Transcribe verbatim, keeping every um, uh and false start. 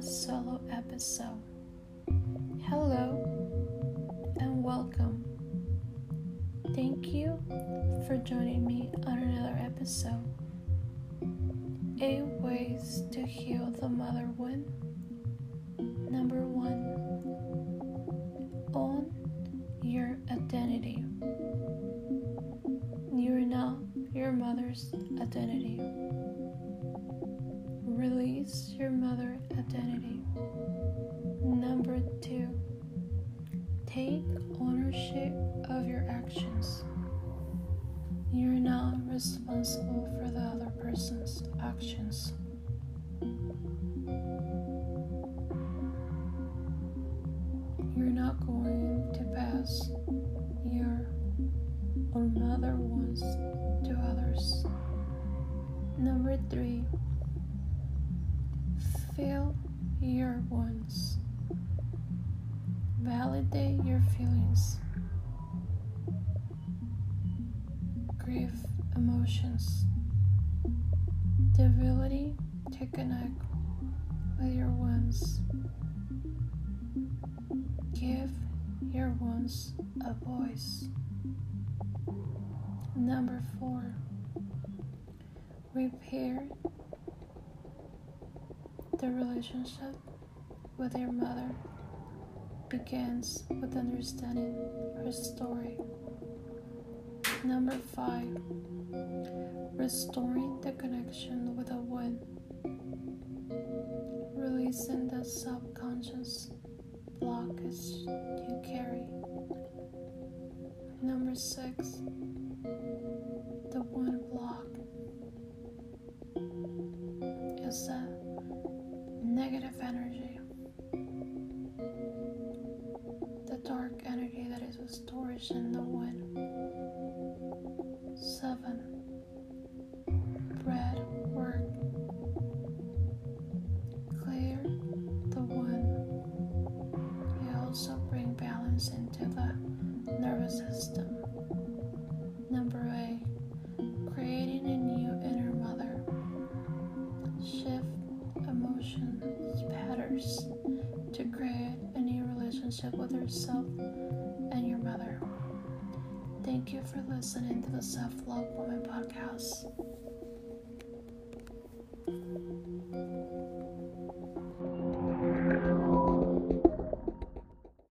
solo episode. Hello and welcome. Thank you for joining me on another episode. Eight ways to heal the mother wound. Number one, own your identity. You are not your mother's identity. Release your mother identity. Number two, take ownership of your actions. You're not responsible for the other person's actions. You're not going to pass your own mother wounds to others. Number three, feel your wounds. Validate your feelings. Grief emotions. The ability to connect with your wounds. Give your wounds a voice. Number four, repair the relationship with your mother begins with understanding her story. Number five, restoring the connection with a wound, releasing the subconscious blockage you carry. Number six, the wound block is a negative energy, the dark energy that is stored in the wound. Seven, breath work. Clear the wound. You also bring balance into the nervous system. Number eight, creating a new inner mother. Shift emotions patterns to create a new relationship with yourself and your mother. Thank you for listening to the Self-Love Woman podcast.